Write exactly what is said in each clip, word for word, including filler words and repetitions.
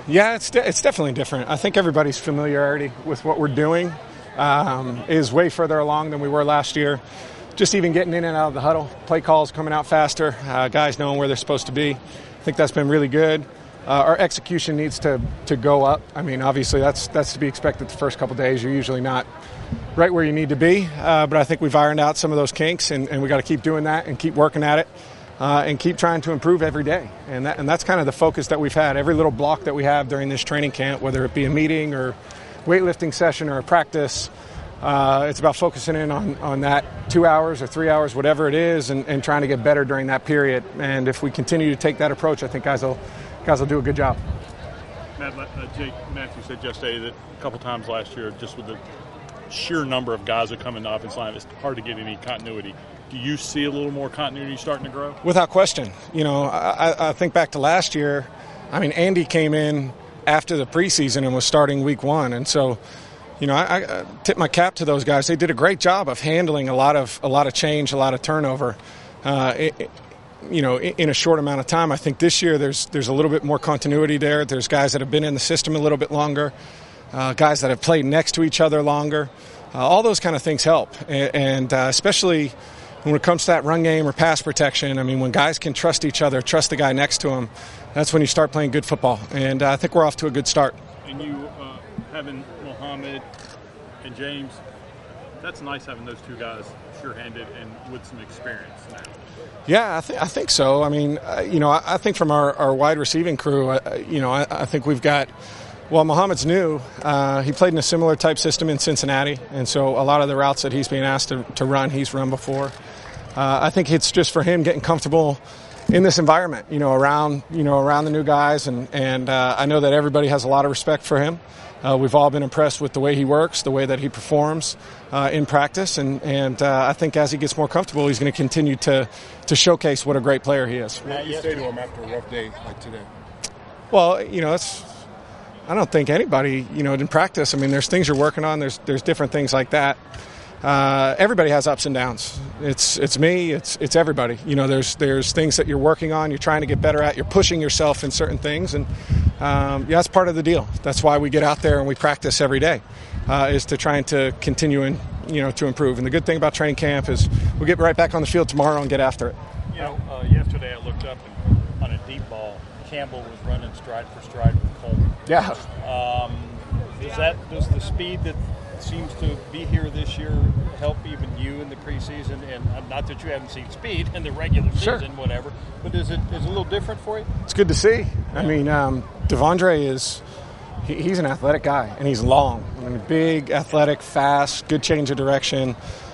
Yeah, it's de- it's definitely different. I think everybody's familiarity with what we're doing um, is way further along than we were last year. Just even getting in and out of the huddle, play calls coming out faster, uh, guys knowing where they're supposed to be. I think that's been really good. Uh, our execution needs to to go up. I mean, obviously that's that's to be expected the first couple days. You're usually not right where you need to be, uh, but I think we've ironed out some of those kinks, and, and we got to keep doing that and keep working at it. Uh, and keep trying to improve every day. And that, and that's kind of the focus that we've had. Every little block that we have during this training camp, whether it be a meeting or weightlifting session or a practice, uh, it's about focusing in on, on that two hours or three hours, whatever it is, and, and trying to get better during that period. And if we continue to take that approach, I think guys will, guys will do a good job. Matt, uh, Jake Matthews said yesterday that a couple times last year, just with the sheer number of guys that come in the offensive line, it's hard to get any continuity. Do you see a little more continuity starting to grow? Without question. You know, I, I think back to last year. I mean, Andy came in after the preseason and was starting week one. And so, you know, I, I tip my cap to those guys. They did a great job of handling a lot of a lot of change, a lot of turnover, uh, it, you know, in a short amount of time. I think this year there's there's a little bit more continuity there. There's guys that have been in the system a little bit longer, uh, guys that have played next to each other longer. Uh, all those kind of things help. And, and uh, especially – when it comes to that run game or pass protection, I mean, when guys can trust each other, trust the guy next to them, that's when you start playing good football. And uh, I think we're off to a good start. And you uh, having Mohamed and James, that's nice having those two guys sure-handed and with some experience now. Yeah, I, th- I think so. I mean, uh, you know, I, I think from our, our wide receiving crew, uh, you know, I, I think we've got – well, Mohamed's new. Uh, he played in a similar type system in Cincinnati, and so a lot of the routes that he's being asked to, to run, he's run before. Uh, I think it's just for him getting comfortable in this environment, you know, around you know around the new guys, and and uh, I know that everybody has a lot of respect for him. Uh, we've all been impressed with the way he works, the way that he performs uh, in practice, and and uh, I think as he gets more comfortable, he's going to continue to to showcase what a great player he is. What do you say to him after a rough day like today? Well, you know, it's. I don't think anybody, you know, in practice, I mean, there's things you're working on. There's there's different things like that. Uh, everybody has ups and downs. It's it's me. It's it's everybody. You know, there's there's things that you're working on. You're trying to get better at. You're pushing yourself in certain things, and um, yeah, that's part of the deal. That's why we get out there and we practice every day, uh, is to trying to continue and you know to improve. And the good thing about training camp is we'll get right back on the field tomorrow and get after it. You know, uh, yesterday I looked up and on a deep ball, Campbell was running stride for stride with Coleman. Yeah. Um, does that does the speed that seems to be here this year help even you in the preseason? And uh, not that you haven't seen speed in the regular season, sure. whatever, but is it is it a little different for you? It's good to see. I mean, um, Devondre is he, he's an athletic guy, and he's long. I mean, big, athletic, fast, good change of direction.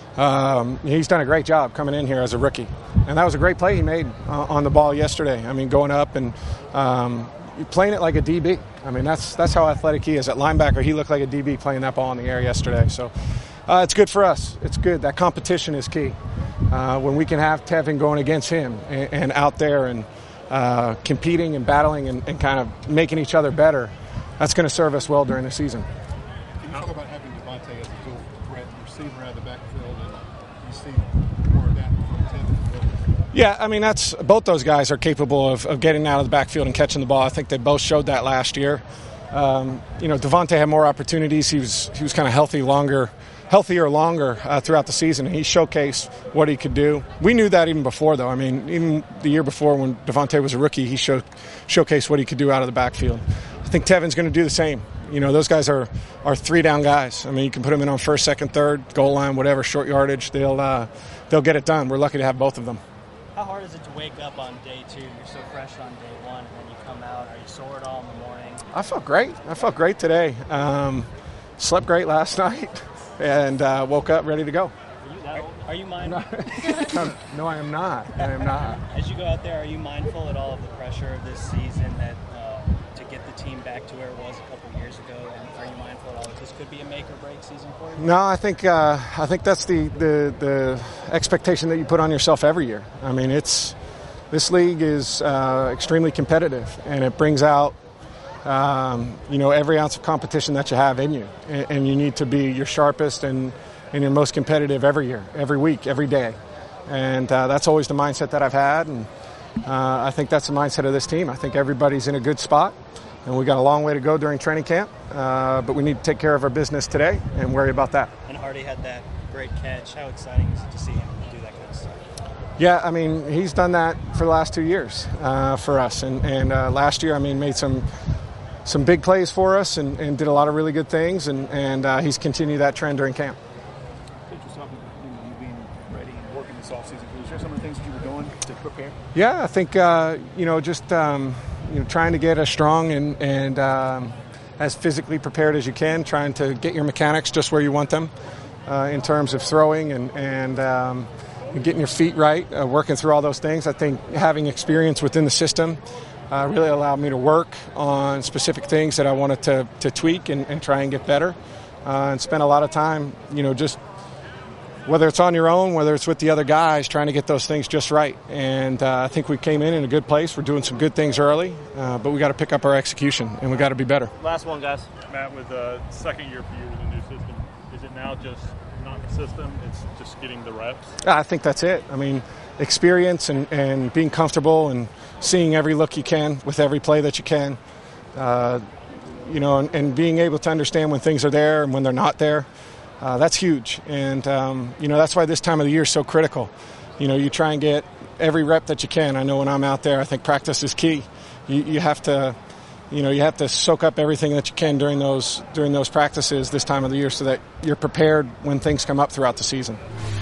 Um, he's done a great job coming in here as a rookie. And that was a great play he made uh, on the ball yesterday. I mean, going up and um, playing it like a D B. I mean, that's that's how athletic he is. At linebacker, he looked like a D B playing that ball in the air yesterday. So uh, it's good for us. It's good. That competition is key. Uh, when we can have Tevin going against him and, and out there and uh, competing and battling and, and kind of making each other better, that's going to serve us well during the season. Can you talk about having Devontae as a dual threat receiver out of the backfield, and you see more of that from Tevin? Yeah, I mean, that's both those guys are capable of, of getting out of the backfield and catching the ball. I think they both showed that last year. Um, you know, Devontae had more opportunities. He was he was kind of healthy longer, healthier longer uh, throughout the season. He showcased what he could do. We knew that even before, though. I mean, even the year before when Devontae was a rookie, he showed showcased what he could do out of the backfield. I think Tevin's going to do the same. You know, those guys are, are three down guys. I mean, you can put them in on first, second, third, goal line, whatever, short yardage. They'll uh, they'll get it done. We're lucky to have both of them. How hard is it to wake up on day two? You're so fresh on day one, and then you come out. Are you sore at all in the morning? I felt great. I felt great today. Um, slept great last night, and uh, woke up ready to go. Are you that old? Are you mindful? No, I am not. I am not. As you go out there, are you mindful at all of the pressure of this season that uh, to get the team back to where it was a couple of years ago? And are you mindful at all that this could be a make or break season for you? No, I think uh, I think that's the, the the expectation that you put on yourself every year. I mean, it's this league is uh, extremely competitive, and it brings out um, you know every ounce of competition that you have in you, and, and you need to be your sharpest and, and your most competitive every year, every week, every day, and uh, that's always the mindset that I've had, and uh, I think that's the mindset of this team. I think everybody's in a good spot. And we got a long way to go during training camp, uh, but we need to take care of our business today and worry about that. And Hardy had that great catch. How exciting is it to see him do that kind of stuff? Yeah, I mean, he's done that for the last two years uh, for us. And, and uh, last year, I mean, made some some big plays for us and, and did a lot of really good things. And, and uh, he's continued that trend during camp. Just talking about you being ready and working this offseason. Was there some of the things that you were doing to prepare? Yeah, I think, uh, you know, just um, you know, trying to get as strong and, and um, as physically prepared as you can, trying to get your mechanics just where you want them uh, in terms of throwing and, and um, getting your feet right, uh, working through all those things. I think having experience within the system uh, really allowed me to work on specific things that I wanted to, to tweak and, and try and get better, uh, and spend a lot of time, you know, just whether it's on your own, whether it's with the other guys, trying to get those things just right. And uh, I think we came in in a good place. We're doing some good things early, uh, but we got to pick up our execution and we got to be better. Last one, guys. Matt, with the second year for you with the new system, is it now just not the system, it's just getting the reps? I think that's it. I mean, experience and, and being comfortable and seeing every look you can with every play that you can, uh, you know, and, and being able to understand when things are there and when they're not there. Uh, that's huge. And, um, you know, that's why this time of the year is so critical. You know, you try and get every rep that you can. I know when I'm out there, I think practice is key. You, you have to, you know, you have to soak up everything that you can during those during those practices this time of the year so that you're prepared when things come up throughout the season.